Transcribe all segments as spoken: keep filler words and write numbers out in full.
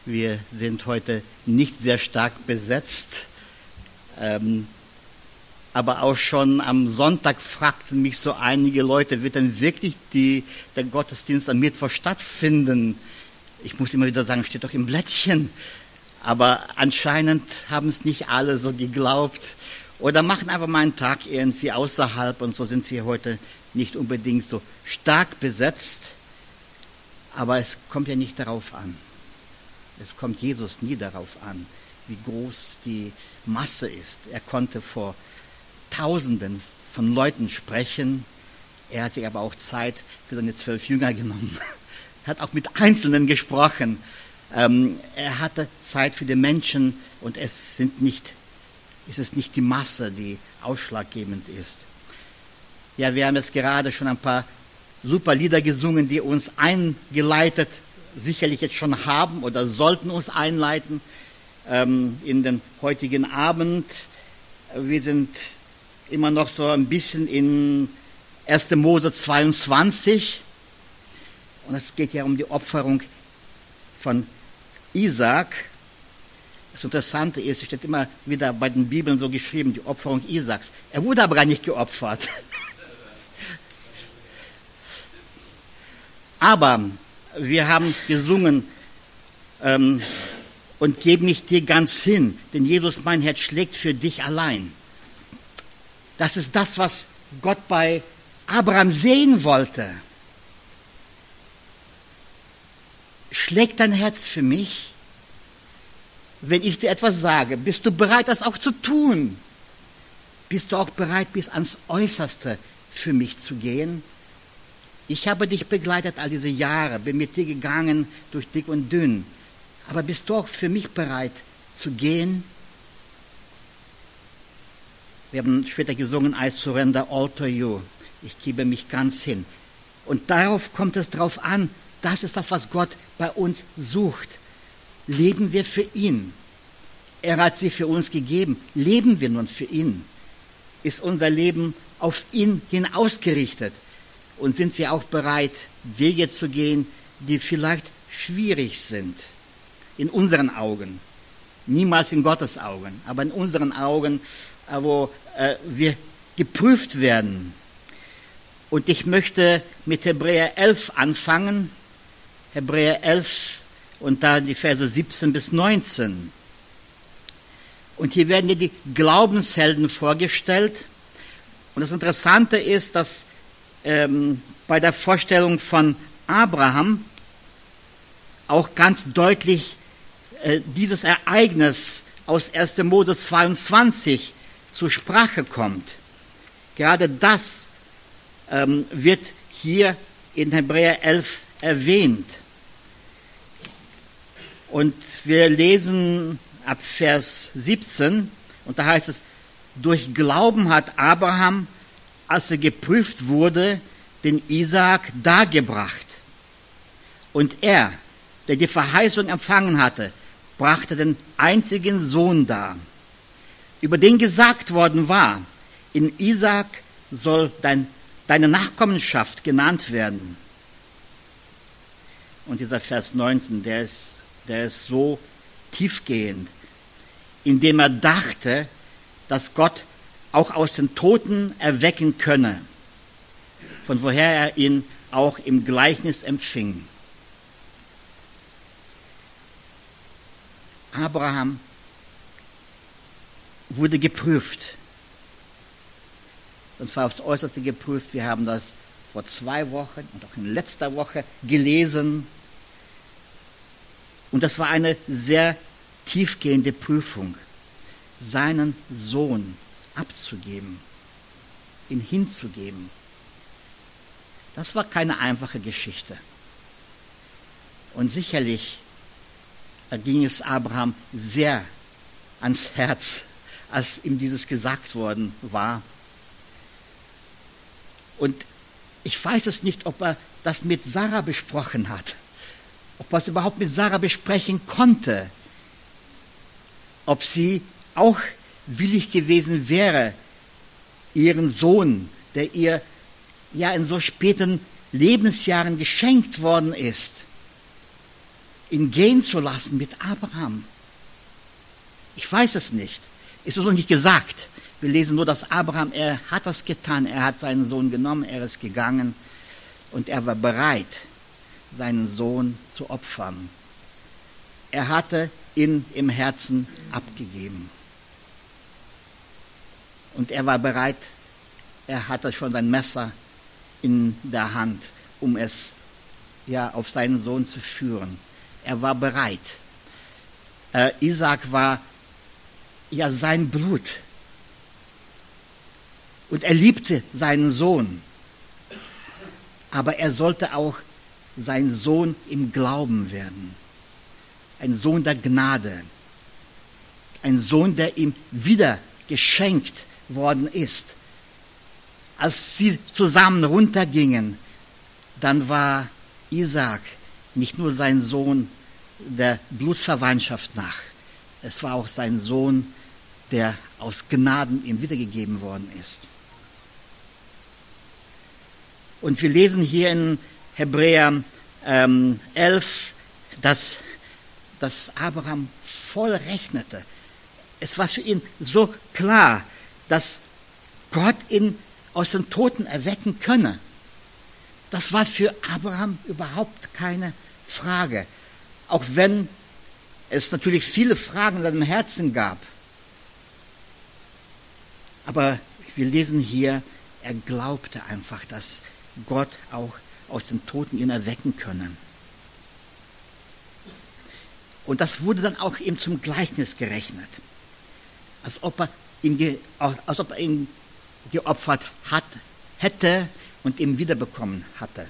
Wir sind heute nicht sehr stark besetzt. Ähm, aber auch schon am Sonntag fragten mich so einige Leute, wird denn wirklich die, der Gottesdienst am Mittwoch stattfinden? Ich muss immer wieder sagen, steht doch im Blättchen. Aber anscheinend haben es nicht alle so geglaubt. Oder machen einfach mal einen Tag irgendwie außerhalb und so sind wir heute nicht unbedingt so stark besetzt. Aber es kommt ja nicht darauf an. Es kommt Jesus nie darauf an, wie groß die Masse ist. Er konnte vor Tausenden von Leuten sprechen. Er hat sich aber auch Zeit für seine zwölf Jünger genommen. Er hat auch mit Einzelnen gesprochen. Ähm, er hatte Zeit für die Menschen und es sind nicht, es ist nicht die Masse, die ausschlaggebend ist. Ja, wir haben jetzt gerade schon ein paar super Lieder gesungen, die uns eingeleitet sicherlich jetzt schon haben oder sollten uns einleiten ähm, in den heutigen Abend. Wir sind immer noch so ein bisschen in erster Mose zweiundzwanzig und es geht ja um die Opferung von Isaak. Das Interessante ist, es steht immer wieder bei den Bibeln so geschrieben, die Opferung Isaaks. Er wurde aber gar nicht geopfert. Aber wir haben gesungen ähm, und gebe mich dir ganz hin, denn Jesus, mein Herz, schlägt für dich allein. Das ist das, was Gott bei Abraham sehen wollte. Schlägt dein Herz für mich? Wenn ich dir etwas sage, bist du bereit, das auch zu tun? Bist du auch bereit, bis ans Äußerste für mich zu gehen? Ich habe dich begleitet all diese Jahre, bin mit dir gegangen durch dick und dünn. Aber bist du auch für mich bereit zu gehen? Wir haben später gesungen, I surrender all to you. Ich gebe mich ganz hin. Und darauf kommt es drauf an. Das ist das, was Gott bei uns sucht. Leben wir für ihn. Er hat sie für uns gegeben. Leben wir nun für ihn? Ist unser Leben auf ihn hin ausgerichtet? Und sind wir auch bereit, Wege zu gehen, die vielleicht schwierig sind? In unseren Augen. Niemals in Gottes Augen, aber in unseren Augen, wo äh, wir geprüft werden. Und ich möchte mit Hebräer elf anfangen. Hebräer elf und da die Verse siebzehn bis neunzehn. Und hier werden dir die Glaubenshelden vorgestellt. Und das Interessante ist, dass ähm, bei der Vorstellung von Abraham auch ganz deutlich äh, dieses Ereignis aus erster Mose zweiundzwanzig zur Sprache kommt. Gerade das ähm, wird hier in Hebräer elf erwähnt. Und wir lesen ab Vers siebzehn, und da heißt es, durch Glauben hat Abraham, als er geprüft wurde, den Isaak dargebracht. Und er, der die Verheißung empfangen hatte, brachte den einzigen Sohn dar, über den gesagt worden war, in Isaak soll dein, deine Nachkommenschaft genannt werden. Und dieser Vers neunzehn, der ist, der ist so tiefgehend, indem er dachte, dass Gott auch aus den Toten erwecken könne, von woher er ihn auch im Gleichnis empfing. Abraham wurde geprüft. Und zwar aufs Äußerste geprüft. Wir haben das vor zwei Wochen und auch in letzter Woche gelesen. Und das war eine sehr tiefgehende Prüfung, seinen Sohn abzugeben, ihn hinzugeben. Das war keine einfache Geschichte. Und sicherlich ging es Abraham sehr ans Herz, als ihm dieses gesagt worden war. Und ich weiß es nicht, ob er das mit Sarah besprochen hat, ob er es überhaupt mit Sarah besprechen konnte, ob sie auch willig gewesen wäre, ihren Sohn, der ihr ja in so späten Lebensjahren geschenkt worden ist, ihn gehen zu lassen mit Abraham? Ich weiß es nicht. Es ist uns nicht gesagt. Wir lesen nur, dass Abraham, er hat das getan. Er hat seinen Sohn genommen, er ist gegangen und er war bereit, seinen Sohn zu opfern. Er hatte ihn im Herzen abgegeben. Und er war bereit, er hatte schon sein Messer in der Hand, um es ja auf seinen Sohn zu führen. Er war bereit. Äh, Isaak war ja sein Blut. Und er liebte seinen Sohn. Aber er sollte auch sein Sohn im Glauben werden. Ein Sohn der Gnade. Ein Sohn, der ihm wieder geschenkt worden ist. Als sie zusammen runtergingen, dann war Isaak nicht nur sein Sohn der Blutsverwandtschaft nach. Es war auch sein Sohn, der aus Gnaden ihm wiedergegeben worden ist. Und wir lesen hier in Hebräer ähm, elf, dass, dass Abraham voll rechnete. Es war für ihn so klar, dass Gott ihn aus den Toten erwecken könne. Das war für Abraham überhaupt keine Frage. Auch wenn es natürlich viele Fragen in seinem Herzen gab. Aber wir lesen hier, er glaubte einfach, dass Gott auch aus den Toten ihn erwecken könne. Und das wurde dann auch ihm zum Gleichnis gerechnet. Als ob er ihn, ge, als ob er ihn geopfert hat, hätte und ihn wiederbekommen hatte.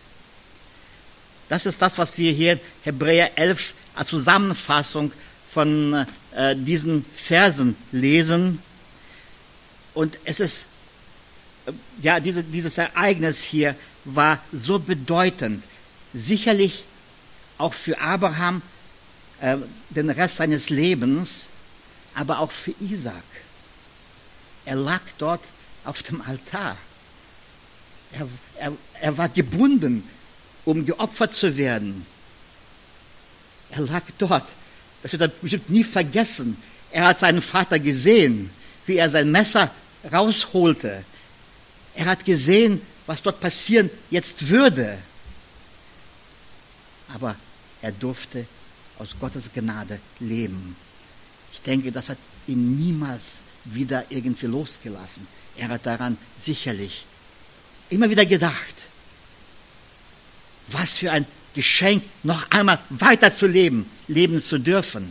Das ist das, was wir hier in Hebräer elf als Zusammenfassung von äh, diesen Versen lesen. Und es ist, äh, ja, diese, dieses Ereignis hier war so bedeutend. Sicherlich auch für Abraham äh, den Rest seines Lebens, aber auch für Isaak. Er lag dort auf dem Altar. Er, er, er war gebunden, um geopfert zu werden. Er lag dort. Das wird er bestimmt nie vergessen. Er hat seinen Vater gesehen, wie er sein Messer rausholte. Er hat gesehen, was dort passieren jetzt würde. Aber er durfte aus Gottes Gnade leben. Ich denke, das hat ihn niemals wieder irgendwie losgelassen. Er hat daran sicherlich immer wieder gedacht, was für ein Geschenk, noch einmal weiterzuleben, leben zu dürfen.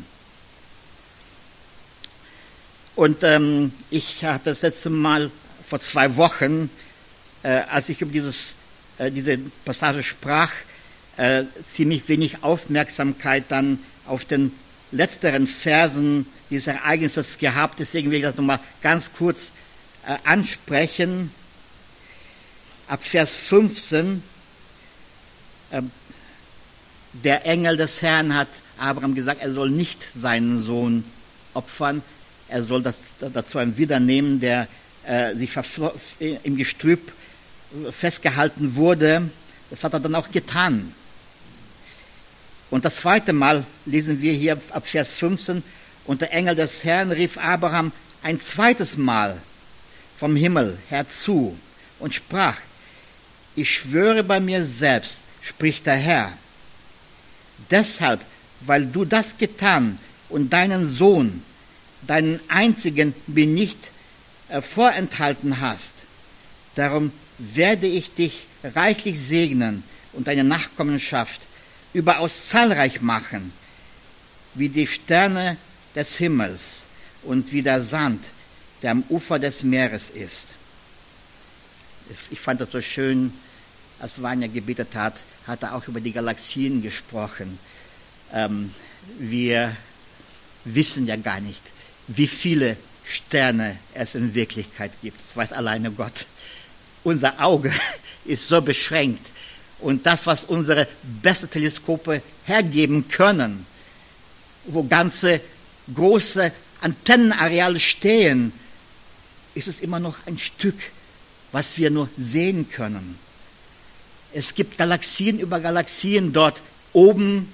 Und ähm, ich hatte das letzte Mal vor zwei Wochen, äh, als ich über dieses, äh, diese Passage sprach, äh, ziemlich wenig Aufmerksamkeit dann auf den letzteren Versen dieses Ereignisses gehabt. Deswegen will ich das nochmal ganz kurz äh, ansprechen. Ab Vers fünfzehn, äh, der Engel des Herrn hat Abraham gesagt, er soll nicht seinen Sohn opfern, er soll das, dazu einen Widder nehmen, der äh, sich im Gestrüpp festgehalten wurde. Das hat er dann auch getan. Und das zweite Mal lesen wir hier ab Vers fünfzehn, und der Engel des Herrn rief Abraham ein zweites Mal vom Himmel herzu und sprach, ich schwöre bei mir selbst, spricht der Herr, deshalb, weil du das getan und deinen Sohn, deinen einzigen, mir nicht äh, vorenthalten hast, darum werde ich dich reichlich segnen und deine Nachkommenschaft überaus zahlreich machen, wie die Sterne des Himmels und wie der Sand, der am Ufer des Meeres ist. Ich fand das so schön, als Vanya gebetet hat, hat er auch über die Galaxien gesprochen. Ähm, wir wissen ja gar nicht, wie viele Sterne es in Wirklichkeit gibt. Das weiß alleine Gott. Unser Auge ist so beschränkt. Und das, was unsere besten Teleskope hergeben können, wo ganze große Antennenareale stehen, ist es immer noch ein Stück, was wir nur sehen können. Es gibt Galaxien über Galaxien dort oben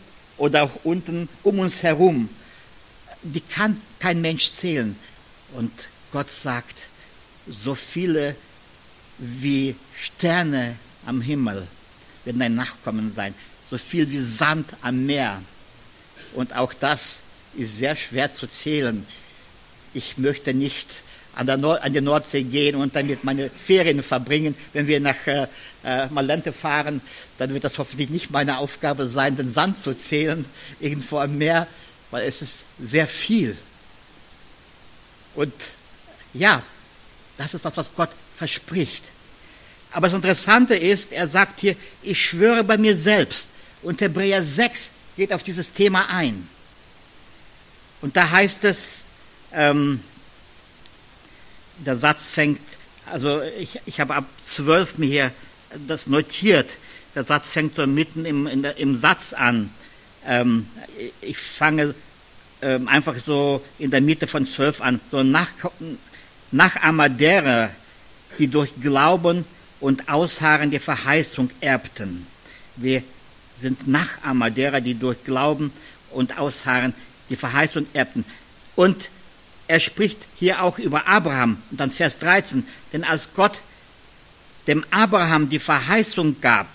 oder auch unten um uns herum, die kann kein Mensch zählen. Und Gott sagt, so viele wie Sterne am Himmel werden dein Nachkommen sein, so viel wie Sand am Meer. Und auch das ist sehr schwer zu zählen. Ich möchte nicht an, der Nord- an die Nordsee gehen und damit meine Ferien verbringen. Wenn wir nach äh, äh, Malente fahren, dann wird das hoffentlich nicht meine Aufgabe sein, den Sand zu zählen irgendwo am Meer, weil es ist sehr viel. Und ja, das ist das, was Gott verspricht. Aber das Interessante ist, er sagt hier, ich schwöre bei mir selbst. Und Hebräer sechs geht auf dieses Thema ein. Und da heißt es, ähm, der Satz fängt, also ich, ich habe ab zwölf mir hier das notiert. Der Satz fängt so mitten im, in der, im Satz an. Ähm, ich fange ähm, einfach so in der Mitte von zwölf an. So nach, Nachahmer derer, die durch Glauben und Ausharren die Verheißung erbten. Wir sind Nachahmer derer, die durch Glauben und Ausharren die Verheißung erbten. Und er spricht hier auch über Abraham. Und dann Vers dreizehn. Denn als Gott dem Abraham die Verheißung gab,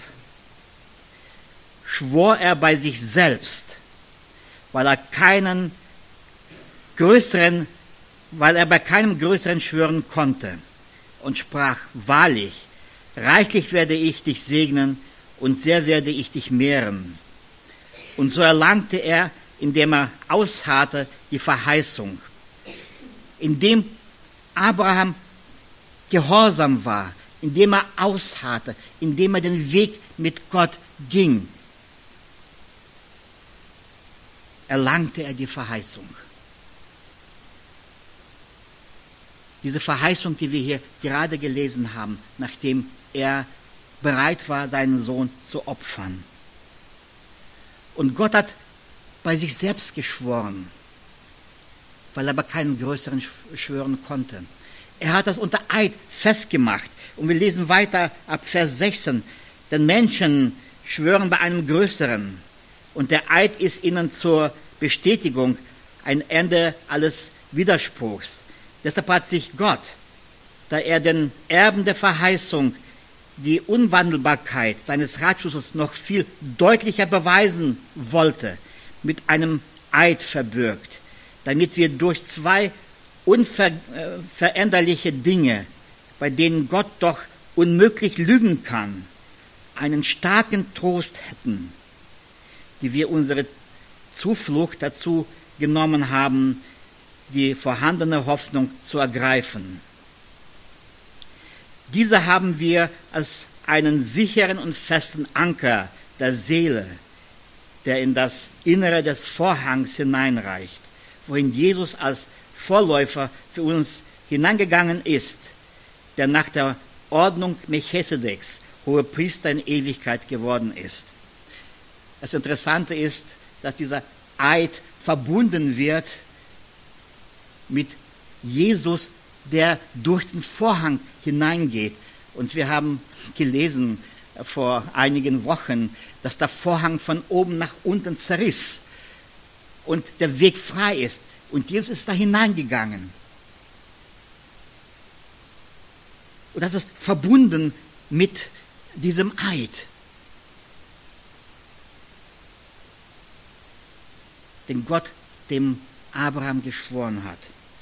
schwor er bei sich selbst, weil er keinen größeren, weil er bei keinem größeren schwören konnte, und sprach, wahrlich, reichlich werde ich dich segnen und sehr werde ich dich mehren. Und so erlangte er, indem er ausharrte, die Verheißung. Indem Abraham gehorsam war, indem er ausharrte, indem er den Weg mit Gott ging, erlangte er die Verheißung. Diese Verheißung, die wir hier gerade gelesen haben, nachdem er bereit war, seinen Sohn zu opfern. Und Gott hat bei sich selbst geschworen, weil er aber keinen größeren schwören konnte. Er hat das unter Eid festgemacht. Und wir lesen weiter ab Vers sechzehn. Denn Menschen schwören bei einem größeren. Und der Eid ist ihnen zur Bestätigung ein Ende alles Widerspruchs. Deshalb hat sich Gott, da er den Erben der Verheißung die Unwandelbarkeit seines Ratschlusses noch viel deutlicher beweisen wollte, mit einem Eid verbürgt, damit wir durch zwei unveränderliche Dinge, bei denen Gott doch unmöglich lügen kann, einen starken Trost hätten, die wir unsere Zuflucht dazu genommen haben, die vorhandene Hoffnung zu ergreifen. Diese haben wir als einen sicheren und festen Anker der Seele, der in das Innere des Vorhangs hineinreicht, wohin Jesus als Vorläufer für uns hineingegangen ist, der nach der Ordnung Melchisedeks Hohepriester in Ewigkeit geworden ist. Das Interessante ist, dass dieser Eid verbunden wird mit Jesus, der durch den Vorhang hineingeht. Und wir haben gelesen vor einigen Wochen, dass der Vorhang von oben nach unten zerriss und der Weg frei ist. Und Jesus ist da hineingegangen. Und das ist verbunden mit diesem Eid. Den Gott dem Abraham geschworen hat.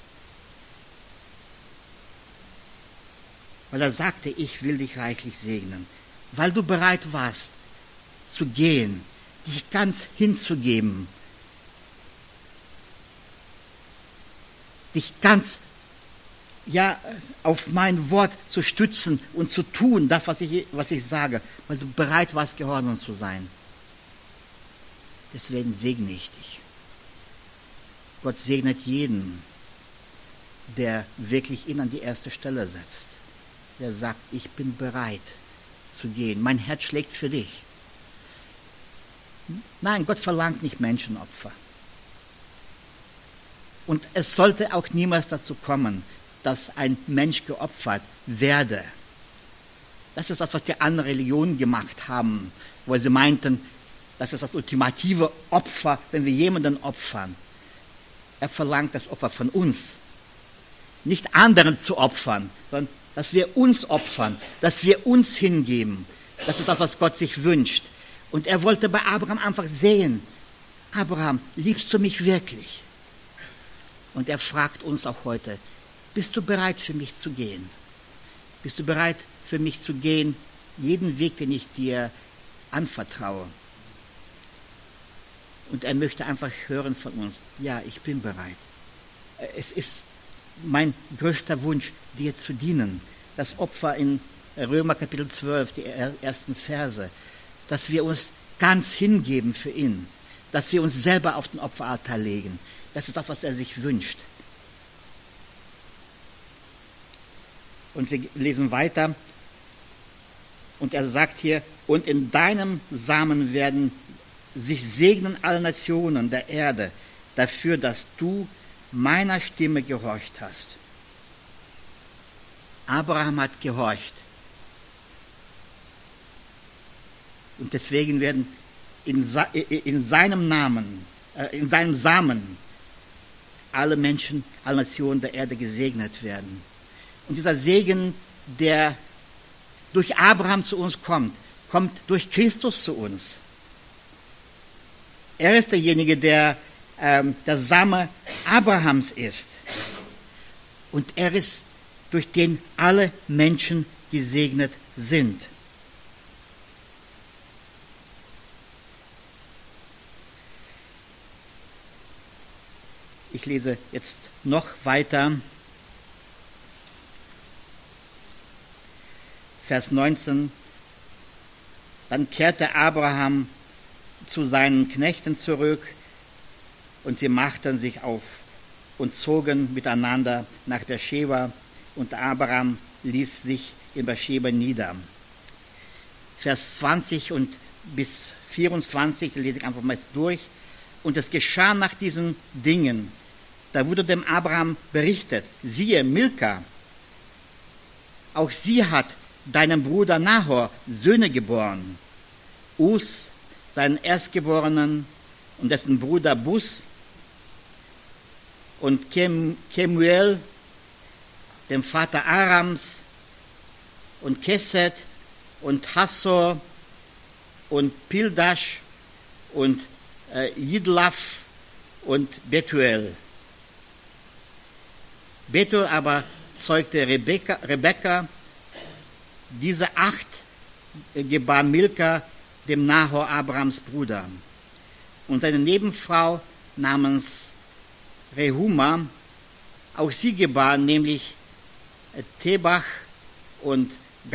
Weil er sagte, ich will dich reichlich segnen. Weil du bereit warst zu gehen, dich ganz hinzugeben, dich ganz ja, auf mein Wort zu stützen und zu tun, das, was ich, was ich sage, weil du bereit warst, gehorsam zu sein. Deswegen segne ich dich. Gott segnet jeden, der wirklich ihn an die erste Stelle setzt. Der sagt, ich bin bereit zu gehen. Mein Herz schlägt für dich. Nein, Gott verlangt nicht Menschenopfer. Und es sollte auch niemals dazu kommen, dass ein Mensch geopfert werde. Das ist das, was die anderen Religionen gemacht haben, wo sie meinten, Das ist das ultimative Opfer, wenn wir jemanden opfern. Er verlangt das Opfer von uns. Nicht anderen zu opfern, sondern dass wir uns opfern, dass wir uns hingeben. Das ist das, was Gott sich wünscht. Und er wollte bei Abraham einfach sehen, Abraham, liebst du mich wirklich? Und er fragt uns auch heute, bist du bereit für mich zu gehen? Bist du bereit für mich zu gehen, jeden Weg, den ich dir anvertraue? Und er möchte einfach hören von uns, ja, ich bin bereit. Es ist mein größter Wunsch, dir zu dienen. Das Opfer in Römer Kapitel zwölf, die ersten Verse, dass wir uns ganz hingeben für ihn, dass wir uns selber auf den Opferaltar legen. Das ist das, was er sich wünscht. Und wir lesen weiter. Und er sagt hier, und in deinem Samen werden sich segnen alle Nationen der Erde dafür, dass du meiner Stimme gehorcht hast. Abraham hat gehorcht. Und deswegen werden in, in seinem Namen, äh, in seinem Samen alle Menschen, alle Nationen der Erde gesegnet werden. Und dieser Segen, der durch Abraham zu uns kommt, kommt durch Christus zu uns. Er ist derjenige, der ähm, der Same Abrahams ist. Und er ist, durch den alle Menschen gesegnet sind. Ich lese jetzt noch weiter. Vers neunzehn. Dann kehrte Abraham zu seinen Knechten zurück und sie machten sich auf und zogen miteinander nach Beersheba und Abraham ließ sich in Beersheba nieder. Vers zwanzig und bis vierundzwanzig, da lese ich einfach mal durch. Und es geschah nach diesen Dingen, da wurde dem Abraham berichtet, siehe, Milka, auch sie hat deinem Bruder Nahor Söhne geboren. Us, seinen Erstgeborenen, und dessen Bruder Bus, und Kem, Kemuel, dem Vater Arams, und Keset, und Hassor, und Pildash, und äh, Jidlaf, und Betuel. Betuel aber zeugte Rebekka, Rebekka. Diese acht gebar Milka, dem Nahor Abrahams Bruder. Und seine Nebenfrau namens Rehuma, auch sie gebar, nämlich Tebach und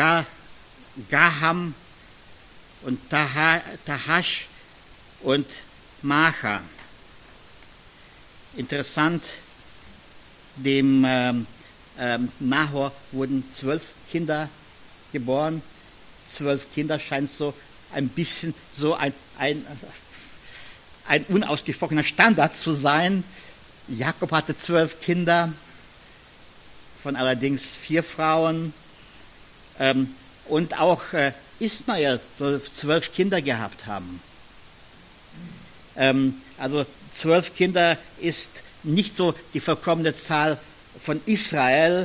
Gaham und Tahash und Macha. Interessant, dem ähm, ähm, Nahor wurden zwölf Kinder geboren. Zwölf Kinder scheint so ein bisschen so ein, ein, ein unausgesprochener Standard zu sein. Jakob hatte zwölf Kinder, von allerdings vier Frauen. Ähm, und auch äh, Ismael soll zwölf Kinder gehabt haben. Ähm, also zwölf Kinder ist nicht so die vollkommene Zahl von Israel.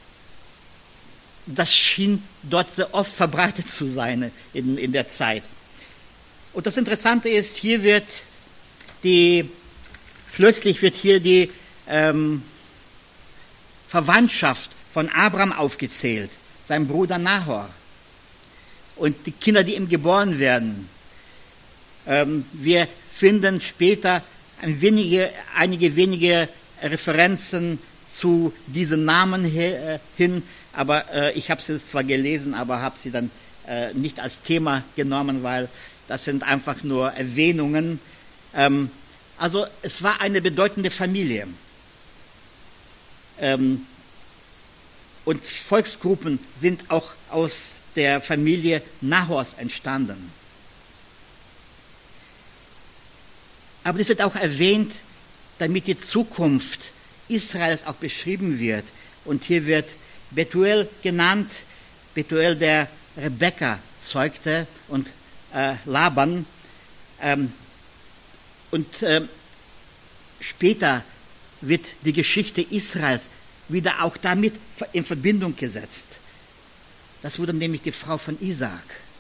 Das schien dort sehr oft verbreitet zu sein in, in der Zeit. Und das Interessante ist, hier wird die, plötzlich wird hier die ähm, Verwandtschaft von Abraham aufgezählt, sein Bruder Nahor. Und die Kinder, die ihm geboren werden. Ähm, wir finden später ein wenige, einige wenige Referenzen zu diesen Namen he, äh, hin, aber äh, ich habe sie zwar gelesen, aber habe sie dann äh, nicht als Thema genommen, weil das sind einfach nur Erwähnungen. Ähm, also es war eine bedeutende Familie. Ähm, und Volksgruppen sind auch aus der Familie Nahors entstanden. Aber das wird auch erwähnt, damit die Zukunft Israels auch beschrieben wird. Und hier wird Betuel genannt, Betuel, der Rebekka zeugte und äh, Laban. Ähm, und ähm, später wird die Geschichte Israels wieder auch damit in Verbindung gesetzt. Das wurde nämlich die Frau von Isaak.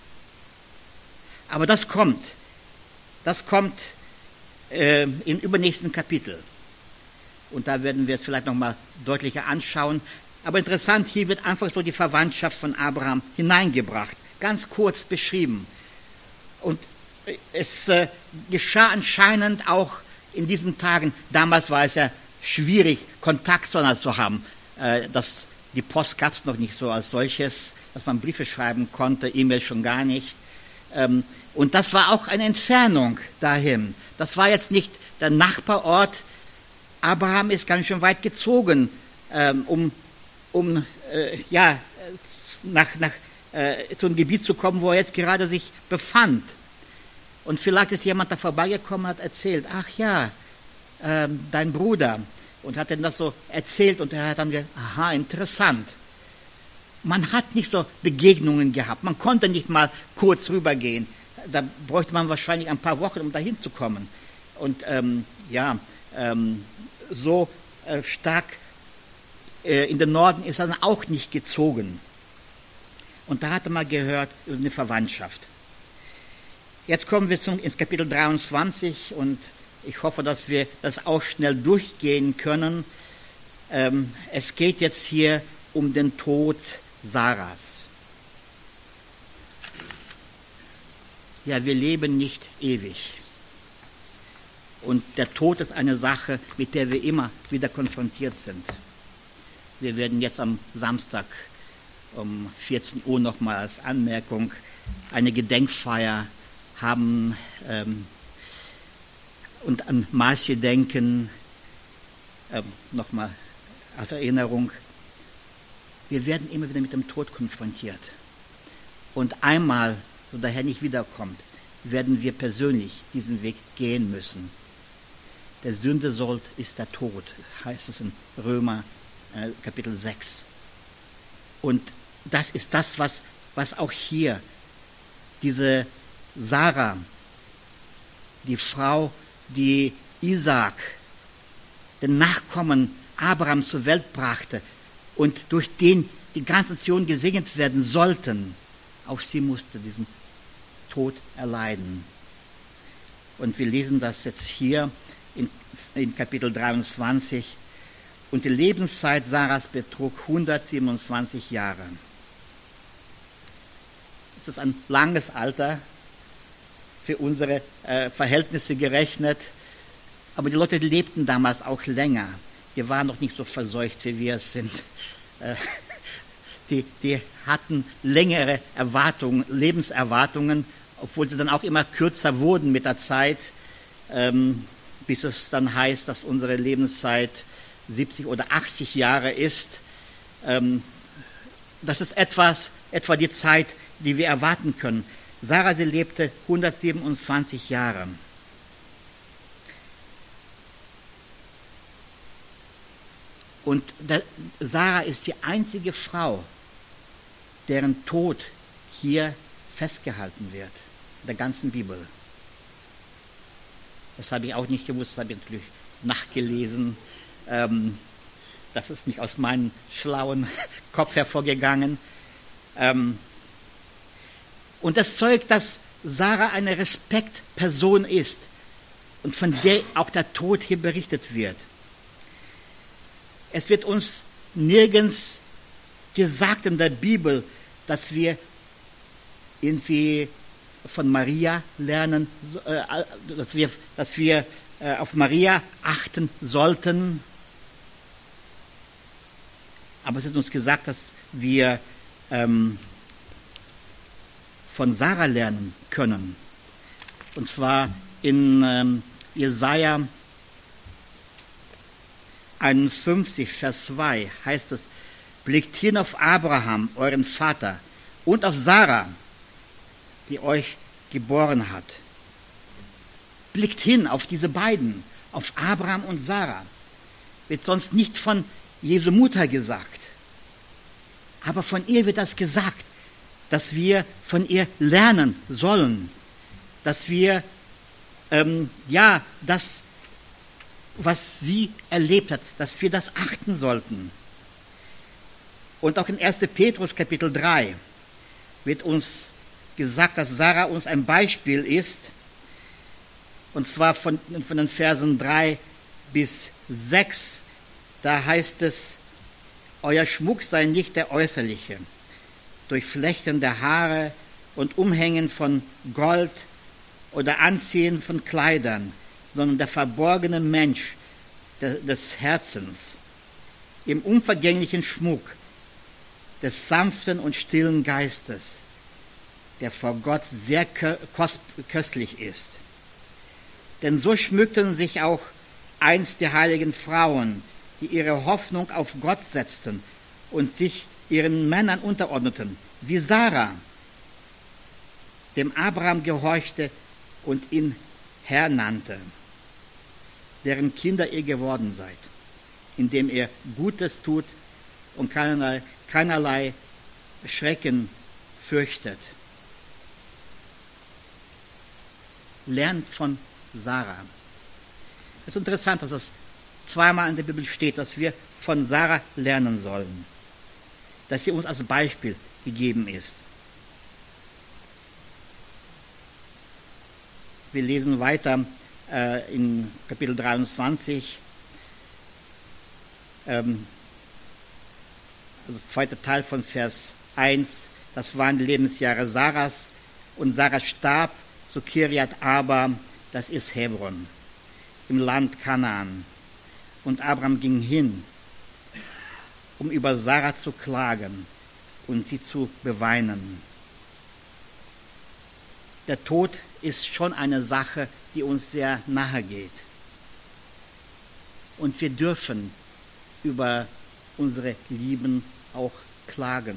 Aber das kommt. Das kommt äh, im übernächsten Kapitel. Und da werden wir es vielleicht nochmal deutlicher anschauen. Aber interessant, hier wird einfach so die Verwandtschaft von Abraham hineingebracht. Ganz kurz beschrieben. Und es äh, geschah anscheinend auch in diesen Tagen. Damals war es ja schwierig, Kontakt zueinander zu haben. Äh, das, die Post gab es noch nicht so als solches, dass man Briefe schreiben konnte, E-Mail schon gar nicht. Ähm, und das war auch eine Entfernung dahin. Das war jetzt nicht der Nachbarort. Abraham ist ganz schön weit gezogen, ähm, um, um äh, ja, nach, nach äh, zu einem Gebiet zu kommen, wo er jetzt gerade sich befand. Und vielleicht ist jemand da vorbeigekommen und hat erzählt, ach ja, äh, dein Bruder. Und hat dann das so erzählt und er hat dann gesagt, aha, interessant. Man hat nicht so Begegnungen gehabt. Man konnte nicht mal kurz rübergehen. Da bräuchte man wahrscheinlich ein paar Wochen, um dahin zu kommen. Und ähm, ja, ähm, so äh, stark äh, in den Norden ist er dann auch nicht gezogen. Und da hatte man gehört, eine Verwandtschaft. Jetzt kommen wir zum, ins Kapitel dreiundzwanzig und ich hoffe, dass wir das auch schnell durchgehen können. Ähm, es geht jetzt hier um den Tod Saras. Ja, wir leben nicht ewig. Und der Tod ist eine Sache, mit der wir immer wieder konfrontiert sind. Wir werden jetzt am Samstag um vierzehn Uhr nochmal als Anmerkung eine Gedenkfeier haben ähm, und an Marcie denken, ähm, nochmal als Erinnerung. Wir werden immer wieder mit dem Tod konfrontiert. Und einmal, so der Herr nicht wiederkommt, werden wir persönlich diesen Weg gehen müssen. Der Sündesold ist der Tod, heißt es in Römer äh, Kapitel sechs. Und das ist das, was, was auch hier diese Sarah, die Frau, die Isaak, den Nachkommen Abrahams zur Welt brachte und durch den die ganze Nation gesegnet werden sollten, auch sie musste diesen Tod erleiden. Und wir lesen das jetzt hier in, in Kapitel dreiundzwanzig. Und die Lebenszeit Saras betrug hundertsiebenundzwanzig Jahre. Das ist ein langes Alter für unsere äh, Verhältnisse gerechnet. Aber die Leute lebten damals auch länger. Die waren noch nicht so verseucht, wie wir es sind. Äh, die, die hatten längere Erwartungen, Lebenserwartungen, obwohl sie dann auch immer kürzer wurden mit der Zeit, ähm, bis es dann heißt, dass unsere Lebenszeit siebzig oder achtzig Jahre ist. Ähm, das ist etwas, etwa die Zeit, die wir erwarten können. Sarah, sie lebte hundertsiebenundzwanzig Jahre. Und der, Sarah ist die einzige Frau, deren Tod hier festgehalten wird, in der ganzen Bibel. Das habe ich auch nicht gewusst, das habe ich natürlich nachgelesen. Ähm, das ist nicht aus meinem schlauen Kopf hervorgegangen. Ähm, und das zeugt, dass Sarah eine Respektperson ist und von der auch der Tod hier berichtet wird. Es wird uns nirgends gesagt in der Bibel, dass wir irgendwie von Maria lernen, dass wir, dass wir auf Maria achten sollten. Aber es wird uns gesagt, dass wir ähm, von Sarah lernen können. Und zwar in ähm, Jesaja einundfünfzig, Vers zwei heißt es, blickt hin auf Abraham, euren Vater, und auf Sarah, die euch geboren hat. Blickt hin auf diese beiden, auf Abraham und Sarah. Wird sonst nicht von Jesu Mutter gesagt. Aber von ihr wird das gesagt, dass wir von ihr lernen sollen, dass wir ähm, ja, das, was sie erlebt hat, dass wir das achten sollten. Und auch in ersten Petrus Kapitel drei wird uns gesagt, dass Sarah uns ein Beispiel ist, und zwar von, von den Versen drei bis sechs, da heißt es, euer Schmuck sei nicht der äußerliche, durch Flechten der Haare und Umhängen von Gold oder Anziehen von Kleidern, sondern der verborgene Mensch des Herzens, im unvergänglichen Schmuck des sanften und stillen Geistes, der vor Gott sehr köstlich ist. Denn so schmückten sich auch einst die heiligen Frauen, die ihre Hoffnung auf Gott setzten und sich ihren Männern unterordneten, wie Sarah, dem Abraham gehorchte und ihn Herr nannte, deren Kinder ihr geworden seid, indem ihr Gutes tut und keinerlei, keinerlei Schrecken fürchtet. Lernt von Sarah. Es ist interessant, dass es zweimal in der Bibel steht, dass wir von Sarah lernen sollen, dass sie uns als Beispiel gegeben ist. Wir lesen weiter äh, in Kapitel dreiundzwanzig, ähm, also der zweite Teil von Vers eins, das waren die Lebensjahre Sarahs, und Sarah starb zu Kirjat Arba, das ist Hebron, im Land Kanaan. Und Abraham ging hin, um über Sarah zu klagen und sie zu beweinen. Der Tod ist schon eine Sache, die uns sehr nahe geht. Und wir dürfen über unsere Lieben auch klagen.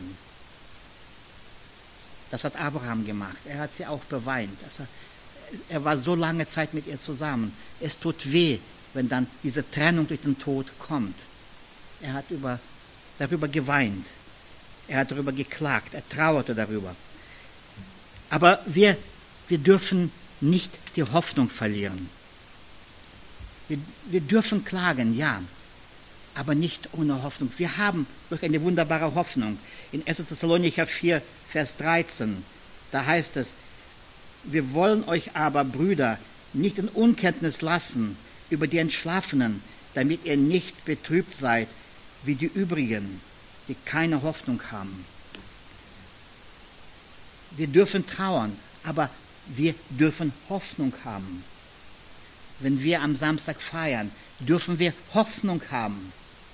Das hat Abraham gemacht. Er hat sie auch beweint. Er, er war so lange Zeit mit ihr zusammen. Es tut weh, wenn dann diese Trennung durch den Tod kommt. Er hat über, darüber geweint. Er hat darüber geklagt. Er trauerte darüber. Aber wir, wir dürfen nicht die Hoffnung verlieren. Wir, wir dürfen klagen, ja, aber nicht ohne Hoffnung. Wir haben durch eine wunderbare Hoffnung. In erster Thessalonicher vier, Vers dreizehn, da heißt es, wir wollen euch aber, Brüder, nicht in Unkenntnis lassen über die Entschlafenen, damit ihr nicht betrübt seid wie die übrigen, die keine Hoffnung haben. Wir dürfen trauern, aber wir dürfen Hoffnung haben. Wenn wir am Samstag feiern, dürfen wir Hoffnung haben.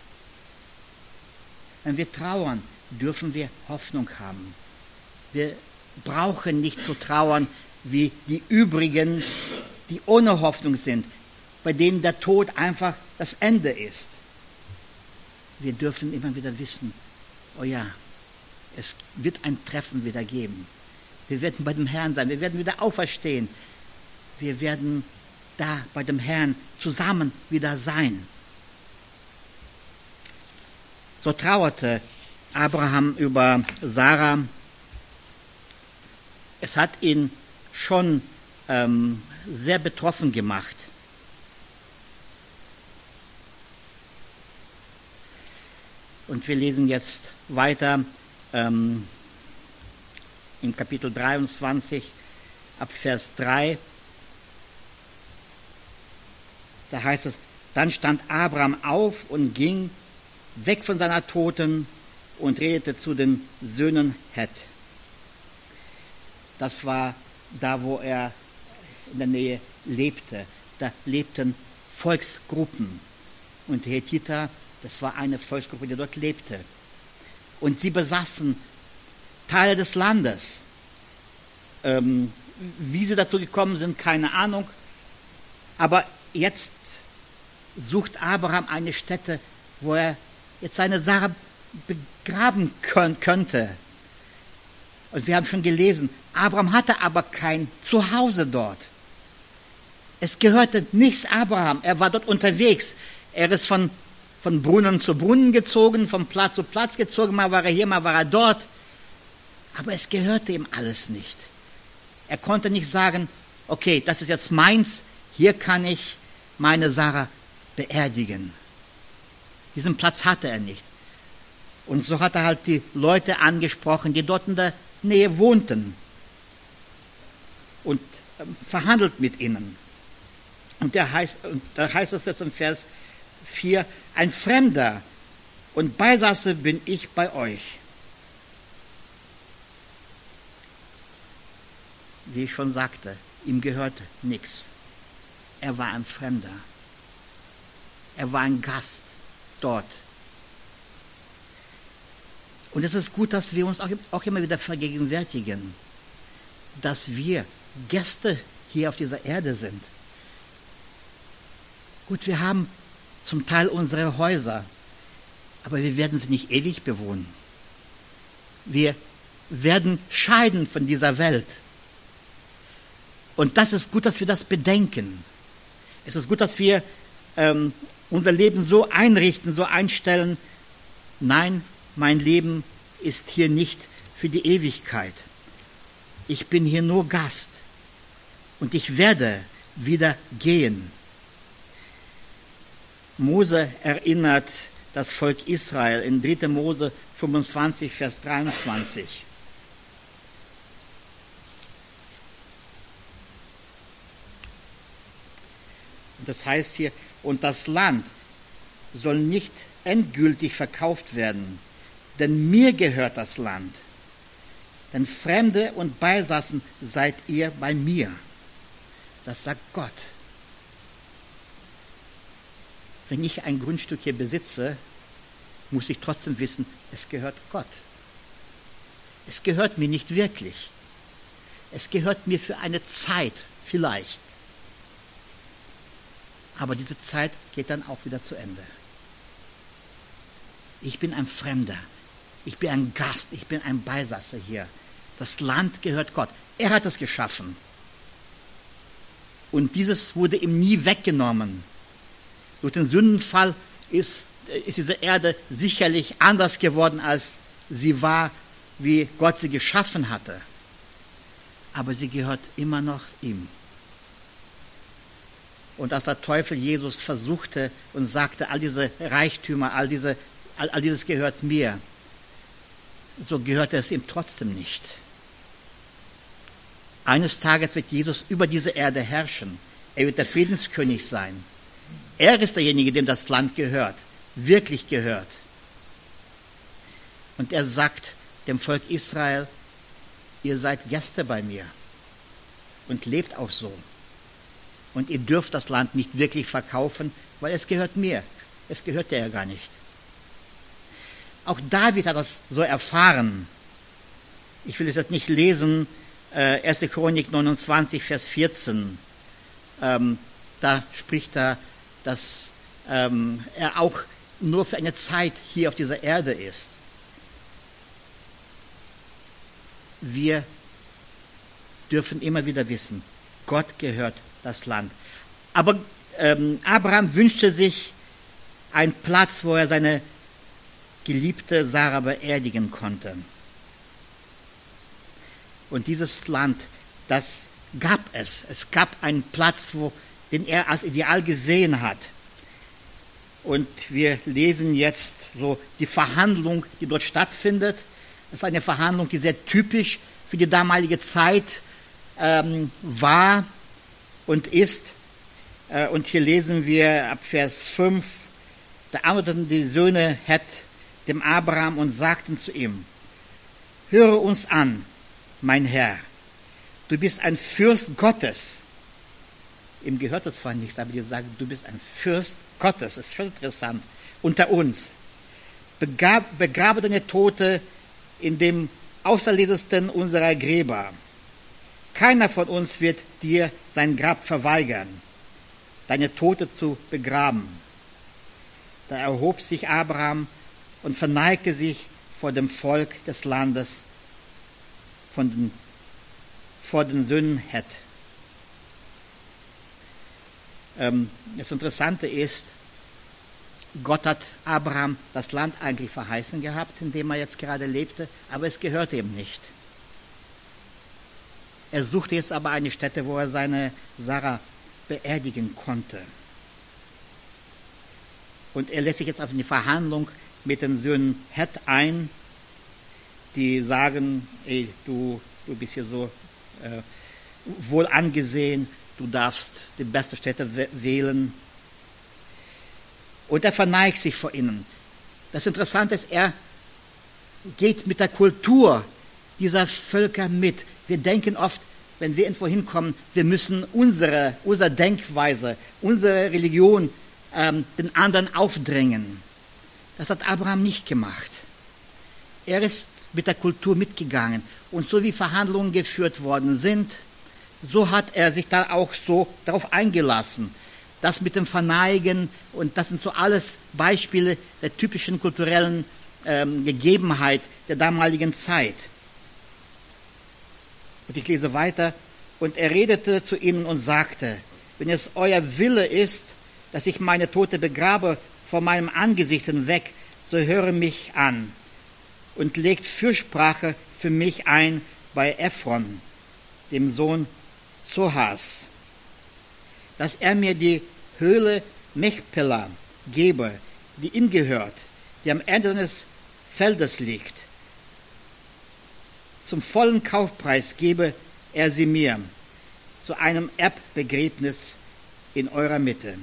Wenn wir trauern, dürfen wir Hoffnung haben. Wir brauchen nicht zu trauern wie die übrigen, die ohne Hoffnung sind, bei denen der Tod einfach das Ende ist. Wir dürfen immer wieder wissen, oh ja, es wird ein Treffen wieder geben. Wir werden bei dem Herrn sein, wir werden wieder auferstehen. Wir werden da bei dem Herrn zusammen wieder sein. So trauerte Abraham über Sarah. Es hat ihn schon ähm, sehr betroffen gemacht. Und wir lesen jetzt weiter ähm, im Kapitel dreiundzwanzig ab Vers drei. Da heißt es, dann stand Abraham auf und ging weg von seiner Toten und redete zu den Söhnen Het. Das war da, wo er in der Nähe lebte. Da lebten Volksgruppen. Und die Hethiter, das war eine Volksgruppe, die dort lebte. Und sie besaßen Teile des Landes. Ähm, wie sie dazu gekommen sind, keine Ahnung. Aber jetzt sucht Abraham eine Stätte, wo er jetzt seine Sarah begraben können, könnte. Und wir haben schon gelesen, Abraham hatte aber kein Zuhause dort. Es gehörte nichts Abraham. Er war dort unterwegs. Er ist von, von Brunnen zu Brunnen gezogen, von Platz zu Platz gezogen. Mal war er hier, mal war er dort. Aber es gehörte ihm alles nicht. Er konnte nicht sagen, okay, das ist jetzt meins, hier kann ich meine Sarah beerdigen. Diesen Platz hatte er nicht. Und so hat er halt die Leute angesprochen, die dort in der Nähe wohnten, und verhandelt mit ihnen. Und, der heißt, und da heißt es jetzt im Vers vier, ein Fremder und Beisasse bin ich bei euch. Wie ich schon sagte, ihm gehörte nichts. Er war ein Fremder. Er war ein Gast dort. Und es ist gut, dass wir uns auch, auch immer wieder vergegenwärtigen, dass wir Gäste hier auf dieser Erde sind. Gut, wir haben zum Teil unsere Häuser, aber wir werden sie nicht ewig bewohnen. Wir werden scheiden von dieser Welt. Und das ist gut, dass wir das bedenken. Es ist gut, dass wir ähm, unser Leben so einrichten, so einstellen. Nein, mein Leben ist hier nicht für die Ewigkeit. Ich bin hier nur Gast. Und ich werde wieder gehen. Mose erinnert das Volk Israel in dritter Mose fünfundzwanzig, Vers dreiundzwanzig. Das heißt hier, und das Land soll nicht endgültig verkauft werden, denn mir gehört das Land. Denn Fremde und Beisassen seid ihr bei mir. Das sagt Gott. Wenn ich ein Grundstück hier besitze, muss ich trotzdem wissen, es gehört Gott. Es gehört mir nicht wirklich. Es gehört mir für eine Zeit vielleicht. Aber diese Zeit geht dann auch wieder zu Ende. Ich bin ein Fremder. Ich bin ein Gast. Ich bin ein Beisasser hier. Das Land gehört Gott. Er hat es geschaffen. Und dieses wurde ihm nie weggenommen. Durch den Sündenfall ist, ist diese Erde sicherlich anders geworden, als sie war, wie Gott sie geschaffen hatte. Aber sie gehört immer noch ihm. Und als der Teufel Jesus versuchte und sagte, all diese Reichtümer, all, diese, all, all dieses gehört mir, so gehörte es ihm trotzdem nicht. Eines Tages wird Jesus über diese Erde herrschen. Er wird der Friedenskönig sein. Er ist derjenige, dem das Land gehört, wirklich gehört. Und er sagt dem Volk Israel, ihr seid Gäste bei mir und lebt auch so. Und ihr dürft das Land nicht wirklich verkaufen, weil es gehört mir. Es gehört dir ja gar nicht. Auch David hat das so erfahren. Ich will es jetzt nicht lesen, äh, erste Chronik neunundzwanzig, Vers vierzehn. Ähm, da spricht er, dass ähm, er auch nur für eine Zeit hier auf dieser Erde ist. Wir dürfen immer wieder wissen, Gott gehört das Land. Aber ähm, Abraham wünschte sich einen Platz, wo er seine geliebte Sarah beerdigen konnte. Und dieses Land, das gab es. Es gab einen Platz, wo, den er als ideal gesehen hat. Und wir lesen jetzt so die Verhandlung, die dort stattfindet. Das ist eine Verhandlung, die sehr typisch für die damalige Zeit ähm, war und ist. Äh, und hier lesen wir ab Vers fünf, da antworteten die Söhne Het dem Abraham und sagten zu ihm, höre uns an, mein Herr, du bist ein Fürst Gottes. Ihm gehört das zwar nichts, aber die sagen, du bist ein Fürst Gottes. Das ist schon interessant. Unter uns. Begab, begrabe deine Tote in dem auserlesensten unserer Gräber. Keiner von uns wird dir sein Grab verweigern, deine Tote zu begraben. Da erhob sich Abraham und verneigte sich vor dem Volk des Landes, von den, vor den Söhnen Het. Ähm, das Interessante ist, Gott hat Abraham das Land eigentlich verheißen gehabt, in dem er jetzt gerade lebte, aber es gehörte ihm nicht. Er suchte jetzt aber eine Stätte, wo er seine Sarah beerdigen konnte. Und er lässt sich jetzt auf eine Verhandlung mit den Söhnen Het ein, die sagen, ey, du, du bist hier so äh, wohl angesehen, du darfst die beste Stätte wählen. Und er verneigt sich vor ihnen. Das Interessante ist, er geht mit der Kultur dieser Völker mit. Wir denken oft, wenn wir irgendwo hinkommen, wir müssen unsere, unsere Denkweise, unsere Religion ähm, den anderen aufdrängen. Das hat Abraham nicht gemacht. Er ist mit der Kultur mitgegangen. Und so wie Verhandlungen geführt worden sind, so hat er sich da auch so darauf eingelassen. Das mit dem Verneigen, und das sind so alles Beispiele der typischen kulturellen ähm, Gegebenheit der damaligen Zeit. Und ich lese weiter. Und er redete zu ihnen und sagte, wenn es euer Wille ist, dass ich meine Tote begrabe von meinem Angesicht hinweg, so höre mich an und legt Fürsprache für mich ein bei Ephron, dem Sohn Zohars, dass er mir die Höhle Machpelah gebe, die ihm gehört, die am Ende seines Feldes liegt. Zum vollen Kaufpreis gebe er sie mir, zu einem Erbbegräbnis in eurer Mitte.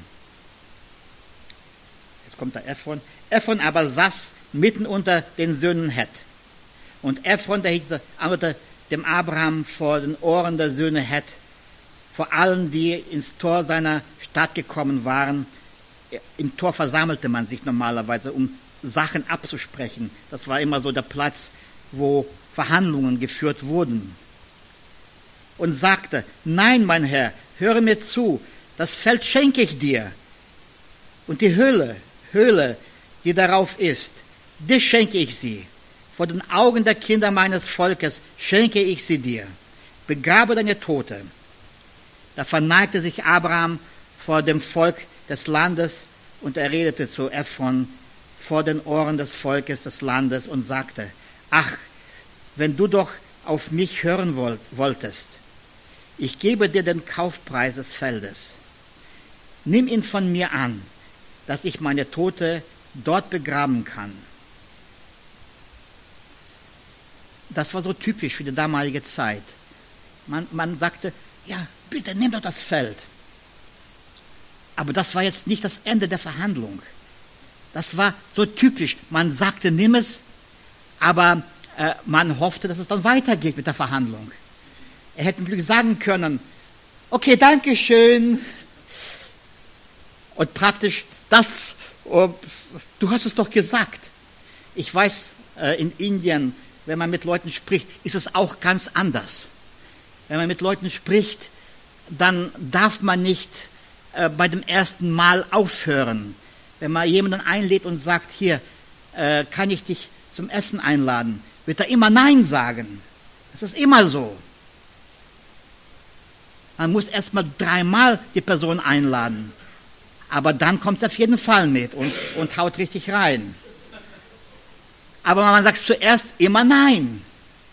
Jetzt kommt der Ephron. Ephron aber saß mitten unter den Söhnen Het. Und Ephron, der antwortete dem Abraham vor den Ohren der Söhne Het, vor allen, die ins Tor seiner Stadt gekommen waren. Im Tor versammelte man sich normalerweise, um Sachen abzusprechen. Das war immer so der Platz, wo Verhandlungen geführt wurden. Und sagte, nein, mein Herr, höre mir zu, das Feld schenke ich dir. Und die Höhle, Höhle, die darauf ist, dir schenke ich sie. Vor den Augen der Kinder meines Volkes schenke ich sie dir. Begrabe deine Tote. Da verneigte sich Abraham vor dem Volk des Landes und er redete zu Ephron vor den Ohren des Volkes des Landes und sagte, ach, wenn du doch auf mich hören wolltest, ich gebe dir den Kaufpreis des Feldes. Nimm ihn von mir an, dass ich meine Tote dort begraben kann. Das war so typisch für die damalige Zeit. Man, man sagte, ja, bitte nimm doch das Feld. Aber das war jetzt nicht das Ende der Verhandlung. Das war so typisch. Man sagte, nimm es, aber äh, man hoffte, dass es dann weitergeht mit der Verhandlung. Er hätte natürlich sagen können, okay, danke schön. Und praktisch, das, oh, du hast es doch gesagt. Ich weiß, äh, in Indien, wenn man mit Leuten spricht, ist es auch ganz anders. Wenn man mit Leuten spricht, dann darf man nicht äh, bei dem ersten Mal aufhören. Wenn man jemanden einlädt und sagt, hier, äh, kann ich dich zum Essen einladen, wird er immer Nein sagen. Das ist immer so. Man muss erst mal dreimal die Person einladen. Aber dann kommt es auf jeden Fall mit und, und haut richtig rein. Aber man sagt zuerst immer Nein.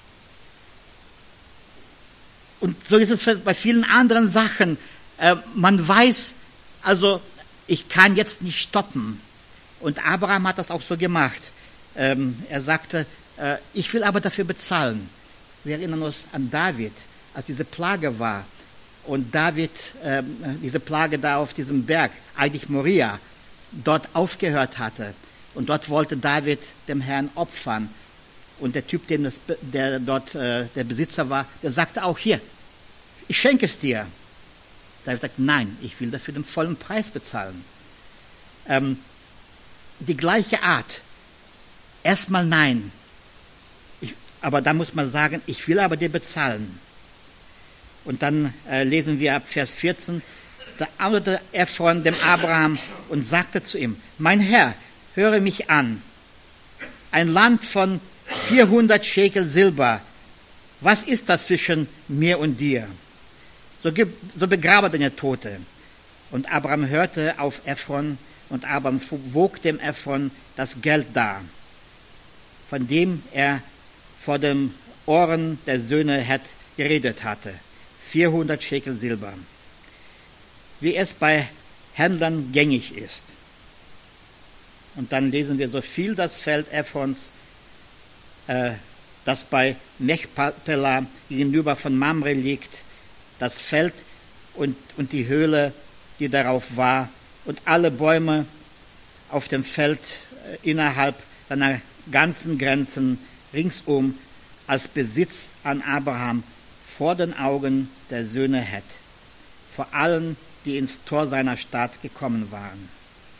Und so ist es bei vielen anderen Sachen. Äh, man weiß, also ich kann jetzt nicht stoppen. Und Abraham hat das auch so gemacht. Ähm, er sagte, äh, ich will aber dafür bezahlen. Wir erinnern uns an David, als diese Plage war. Und David, äh, diese Plage da auf diesem Berg, eigentlich Moria, dort aufgehört hatte. Und dort wollte David dem Herrn opfern. Und der Typ, dem das, der dort äh, der Besitzer war, der sagte auch, hier, ich schenke es dir. David sagt, nein, ich will dafür den vollen Preis bezahlen. Ähm, die gleiche Art. Erstmal nein. Ich, aber da muss man sagen, ich will aber dir bezahlen. Und dann äh, lesen wir ab Vers vierzehn, da antwortete Ephron dem Abraham und sagte zu ihm, mein Herr, höre mich an. Ein Land von vierhundert Schekel Silber, was ist das zwischen mir und dir? So, gib, so begrabe deine Tote. Und Abraham hörte auf Ephron und Abraham wog dem Ephron das Geld dar, von dem er vor den Ohren der Söhne Het geredet hatte. vierhundert Schekel Silber. wie es bei Händlern gängig ist. Und dann lesen wir, so viel das Feld Ephrons, äh, das bei Mechpelah gegenüber von Mamre liegt, das Feld und, und die Höhle, die darauf war, und alle Bäume auf dem Feld äh, innerhalb seiner ganzen Grenzen ringsum als Besitz an Abraham vor den Augen der Söhne Het, vor allen, die ins Tor seiner Stadt gekommen waren.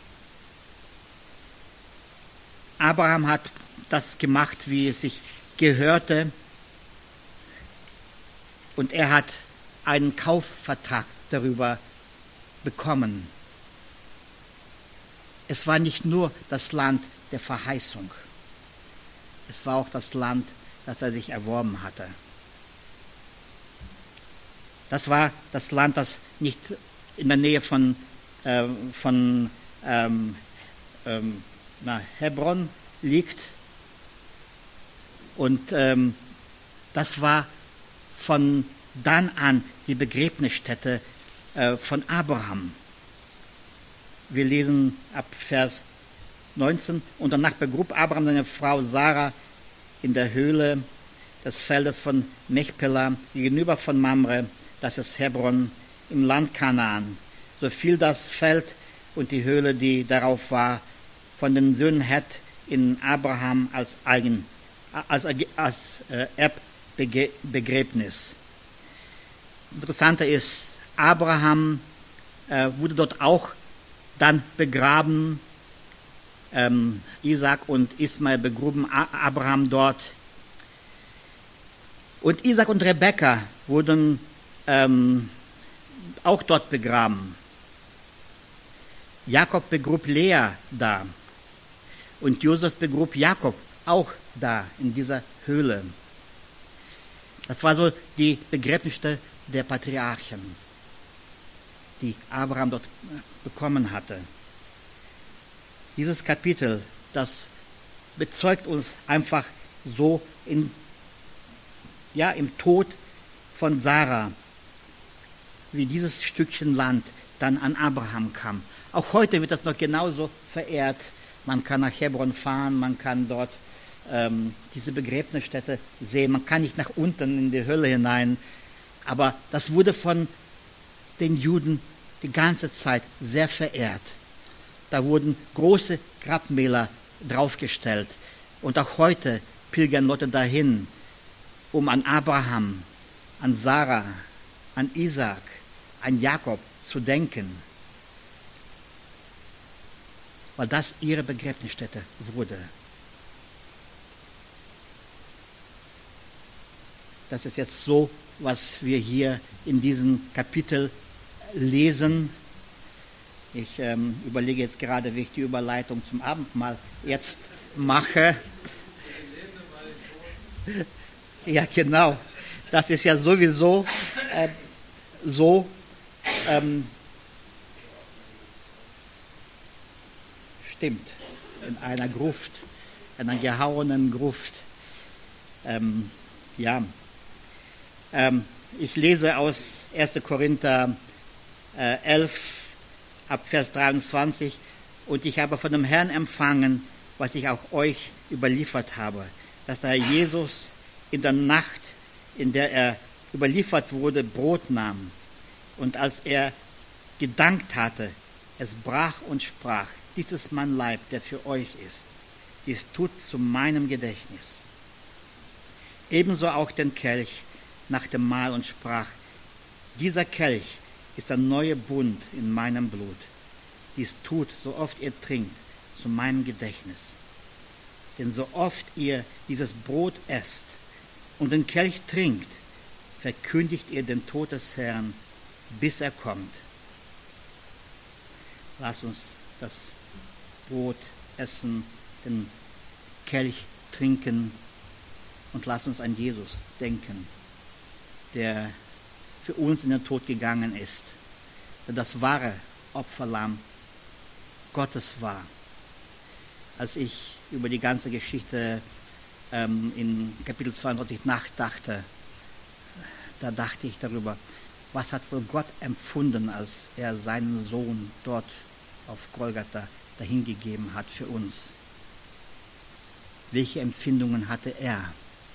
Abraham hat das gemacht, wie es sich gehörte, und er hat einen Kaufvertrag darüber bekommen. Es war nicht nur das Land der Verheißung, es war auch das Land, das er sich erworben hatte. Das war das Land, das nicht in der Nähe von, äh, von ähm, ähm, na, Hebron liegt. Und ähm, das war von dann an die Begräbnisstätte äh, von Abraham. Wir lesen ab Vers neunzehn. Und danach begrub Abraham seine Frau Sarah in der Höhle des Feldes von Mechpelah gegenüber von Mamre, das ist Hebron, im Land Kanaan. So fiel das Feld und die Höhle, die darauf war, von den Söhnen Het in Abraham als Eigen, als, als äh, Erbbegräbnis. Das Interessante ist, Abraham äh, wurde dort auch dann begraben. Ähm, Isaac und Ismael begruben Abraham dort. Und Isaac und Rebekka wurden ähm, auch dort begraben. Jakob begrub Lea da. Und Josef begrub Jakob auch da, in dieser Höhle. Das war so die Begräbnisstätte der Patriarchen, die Abraham dort bekommen hatte. Dieses Kapitel, das bezeugt uns einfach so in, ja, im Tod von Sarah, wie dieses Stückchen Land dann an Abraham kam. Auch heute wird das noch genauso verehrt. Man kann nach Hebron fahren, man kann dort ähm, diese Begräbnisstätte sehen. Man kann nicht nach unten in die Hölle hinein. Aber das wurde von den Juden die ganze Zeit sehr verehrt. Da wurden große Grabmäler draufgestellt. Und auch heute pilgern Leute dahin, um an Abraham, an Sarah, an Isaac, an Jakob zu denken. Weil das ihre Begräbnisstätte wurde. Das ist jetzt so, was wir hier in diesem Kapitel lesen. Ich ähm, überlege jetzt gerade, wie ich die Überleitung zum Abendmahl jetzt mache. Ja, genau. Das ist ja sowieso äh, so. Ähm, stimmt. In einer Gruft, in einer gehauenen Gruft. Ähm, ja. Ähm, ich lese aus erster Korinther äh, elf, ab Vers dreiundzwanzig. Und ich habe von dem Herrn empfangen, was ich auch euch überliefert habe, dass der Herr Jesus in der Nacht, in der er überliefert wurde, Brot nahm. Und als er gedankt hatte, es brach und sprach: Dies ist mein Leib, der für euch ist. Dies tut zu meinem Gedächtnis. Ebenso auch den Kelch nach dem Mahl und sprach: Dieser Kelch ist der neue Bund in meinem Blut. Dies tut, so oft ihr trinkt, zu meinem Gedächtnis. Denn so oft ihr dieses Brot esst und den Kelch trinkt, verkündigt ihr den Tod des Herrn, bis er kommt. Lasst uns das Brot essen, den Kelch trinken und lasst uns an Jesus denken, der für uns in den Tod gegangen ist, der das wahre Opferlamm Gottes war. Als ich über die ganze Geschichte ähm, in Kapitel zweiunddreißig nachdachte, da dachte ich darüber, Was hat wohl Gott empfunden, als er seinen Sohn dort auf Golgatha dahingegeben hat für uns? Welche Empfindungen hatte er?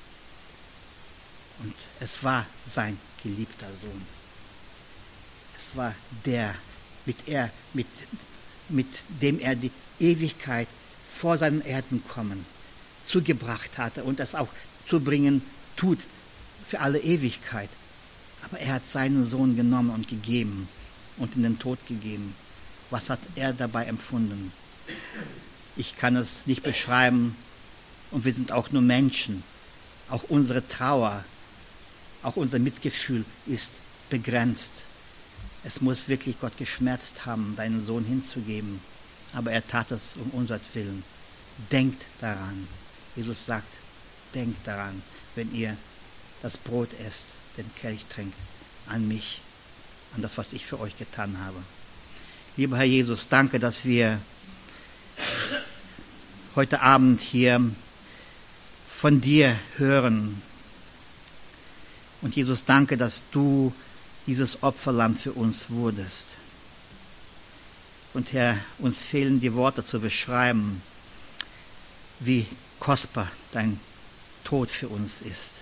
Und es war sein geliebter Sohn. Es war der, mit, er, mit, mit dem er die Ewigkeit vor seinem Erdenkommen zugebracht hatte und es auch zu bringen tut für alle Ewigkeit. Aber er hat seinen Sohn genommen und gegeben und in den Tod gegeben. Was hat er dabei empfunden? Ich kann es nicht beschreiben und wir sind auch nur Menschen. Auch unsere Trauer, auch unser Mitgefühl ist begrenzt. Es muss wirklich Gott geschmerzt haben, deinen Sohn hinzugeben. Aber er tat es um unsertwillen. Denkt daran. Jesus sagt, denkt daran, wenn ihr das Brot esst, den Kelch trinkt, an mich, an das, was ich für euch getan habe. Lieber Herr Jesus, danke, dass wir heute Abend hier von dir hören. Und Jesus, danke, dass du dieses Opferlamm für uns wurdest. Und Herr, uns fehlen die Worte zu beschreiben, wie kostbar dein Tod für uns ist.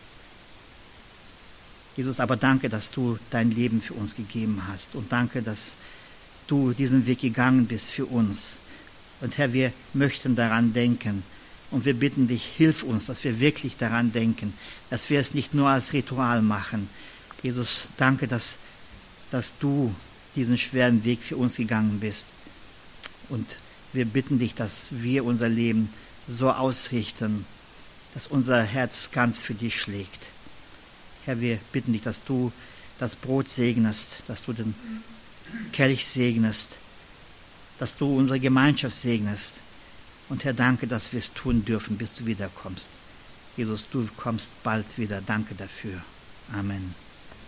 Jesus, aber danke, dass du dein Leben für uns gegeben hast. Und danke, dass du diesen Weg gegangen bist für uns. Und Herr, wir möchten daran denken. Und wir bitten dich, hilf uns, dass wir wirklich daran denken, dass wir es nicht nur als Ritual machen. Jesus, danke, dass, dass du diesen schweren Weg für uns gegangen bist. Und wir bitten dich, dass wir unser Leben so ausrichten, dass unser Herz ganz für dich schlägt. Herr, wir bitten dich, dass du das Brot segnest, dass du den Kelch segnest, dass du unsere Gemeinschaft segnest. Und Herr, danke, dass wir es tun dürfen, bis du wiederkommst. Jesus, du kommst bald wieder. Danke dafür. Amen.